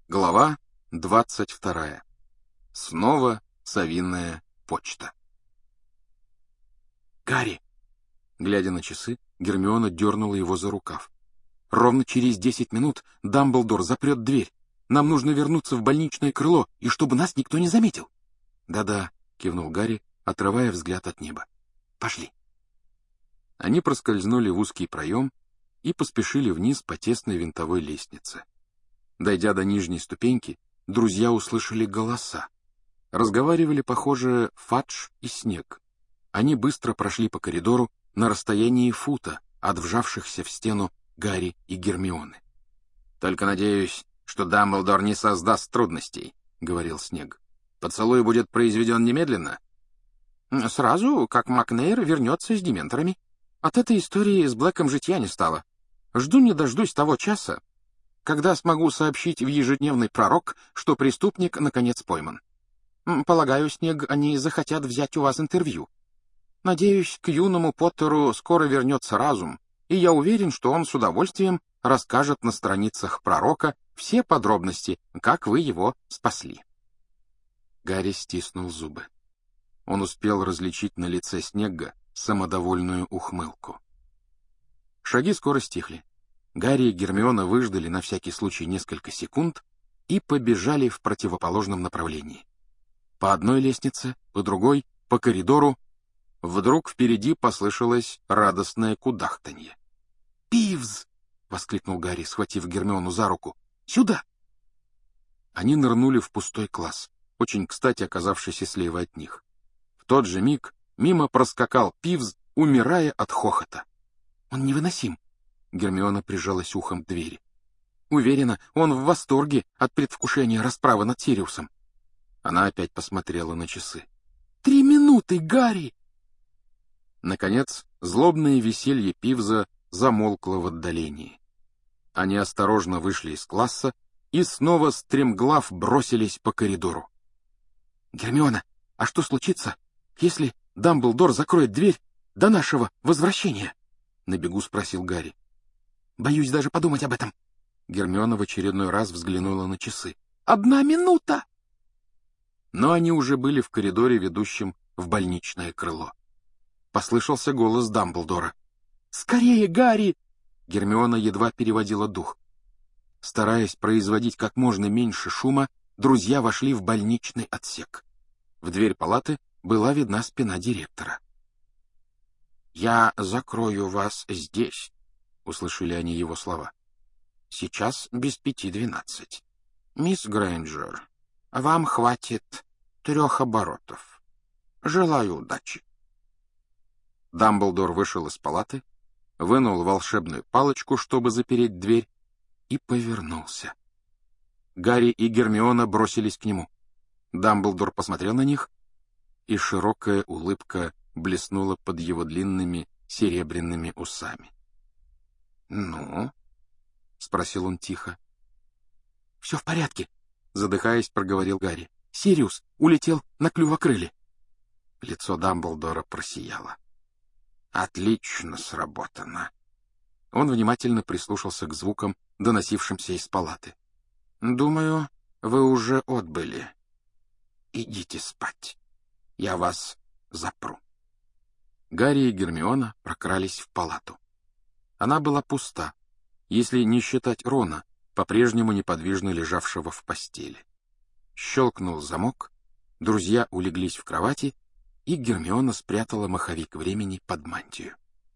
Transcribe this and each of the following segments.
Глава 22. Снова совиная почта. «Гарри!» Глядя на часы, Гермиона дернула его за рукав. «Ровно через 10 минут Дамблдор запрет дверь. Нам нужно вернуться в больничное крыло, и чтобы нас никто не заметил». «Да-да», — кивнул Гарри, отрывая взгляд от неба. «Пошли». Они проскользнули в узкий проем и поспешили вниз по тесной винтовой лестнице. Дойдя до нижней ступеньки, друзья услышали голоса. Разговаривали, похоже, Фадж и Снег. Они быстро прошли по коридору на расстоянии фута от вжавшихся в стену Гарри и Гермионы. «Только надеюсь, что Дамблдор не создаст трудностей», — говорил Снег. «Поцелуй будет произведен немедленно?» «Сразу, как Макнейр вернется с дементорами. От этой истории с Блэком житья не стало. Жду не дождусь того часа, когда смогу сообщить в ежедневный пророк, что преступник наконец пойман. Полагаю, Снег, они захотят взять у вас интервью. Надеюсь, к юному Поттеру скоро вернется разум, и я уверен, что он с удовольствием расскажет на страницах пророка все подробности, как вы его спасли». Гарри стиснул зубы. Он успел различить на лице Снегга самодовольную ухмылку. Шаги скоро стихли. Гарри и Гермиона выждали на всякий случай несколько секунд и побежали в противоположном направлении. По одной лестнице, по другой, по коридору. Вдруг впереди послышалось радостное кудахтанье. «Пивз!» — воскликнул Гарри, схватив Гермиону за руку. «Сюда!» Они нырнули в пустой класс, очень кстати оказавшийся слева от них. В тот же миг мимо проскакал Пивз, умирая от хохота. «Он невыносим!» Гермиона прижалась ухом к двери. «Уверена, он в восторге от предвкушения расправы над Сириусом». Она опять посмотрела на часы. 3 минуты, Гарри!» Наконец, злобное веселье Пивза замолкло в отдалении. Они осторожно вышли из класса и снова стремглав бросились по коридору. «Гермиона, а что случится, если Дамблдор закроет дверь до нашего возвращения?» — на бегу спросил Гарри. «Боюсь даже подумать об этом». Гермиона в очередной раз взглянула на часы. 1 минута!» Но они уже были в коридоре, ведущем в больничное крыло. Послышался голос Дамблдора. «Скорее, Гарри!» Гермиона едва переводила дух. Стараясь производить как можно меньше шума, друзья вошли в больничный отсек. В дверь палаты была видна спина директора. «Я закрою вас здесь», — услышали они его слова. «Сейчас без 5:12. Мисс Грейнджер, вам хватит 3 оборотов. Желаю удачи». Дамблдор вышел из палаты, вынул волшебную палочку, чтобы запереть дверь, и повернулся. Гарри и Гермиона бросились к нему. Дамблдор посмотрел на них, и широкая улыбка блеснула под его длинными серебряными усами. «Ну?» — спросил он тихо. «Все в порядке», — задыхаясь, проговорил Гарри. «Сириус улетел на клювокрыле». Лицо Дамблдора просияло. «Отлично сработано». Он внимательно прислушался к звукам, доносившимся из палаты. «Думаю, вы уже отбыли. Идите спать. Я вас запру». Гарри и Гермиона прокрались в палату. Она была пуста, если не считать Рона, по-прежнему неподвижно лежавшего в постели. Щелкнул замок, друзья улеглись в кровати, и Гермиона спрятала маховик времени под мантию.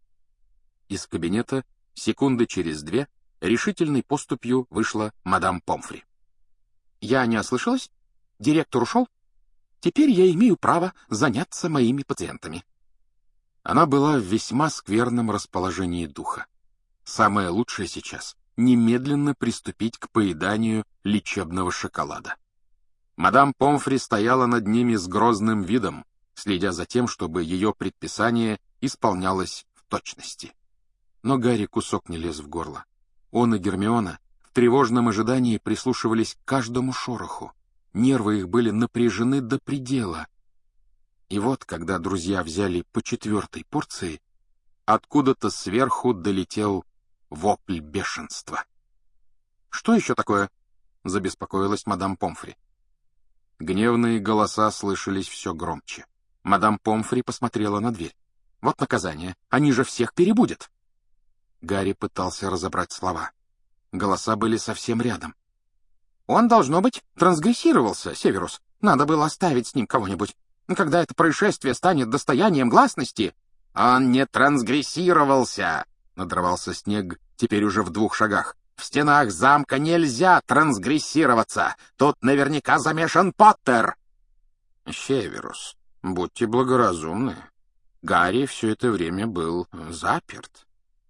Из кабинета секунды через 2 решительной поступью вышла мадам Помфри. «Я не ослышалась? Директор ушел? Теперь я имею право заняться моими пациентами». Она была в весьма скверном расположении духа. Самое лучшее сейчас — немедленно приступить к поеданию лечебного шоколада. Мадам Помфри стояла над ними с грозным видом, следя за тем, чтобы ее предписание исполнялось в точности. Но Гарри кусок не лез в горло. Он и Гермиона в тревожном ожидании прислушивались к каждому шороху. Нервы их были напряжены до предела. И вот, когда друзья взяли по 4-й порции, откуда-то сверху долетел вопль бешенства. «Что еще такое?» — забеспокоилась мадам Помфри. Гневные голоса слышались все громче. Мадам Помфри посмотрела на дверь. «Вот наказание. Они же всех перебудят!» Гарри пытался разобрать слова. Голоса были совсем рядом. «Он, должно быть, трансгрессировался, Северус. Надо было оставить с ним кого-нибудь. Когда это происшествие станет достоянием гласности...» «Он не трансгрессировался!» — надрывался Снегг, теперь уже в 2 шагах. «В стенах замка нельзя трансгрессироваться! Тут наверняка замешан Поттер!» «Северус, будьте благоразумны. Гарри все это время был заперт».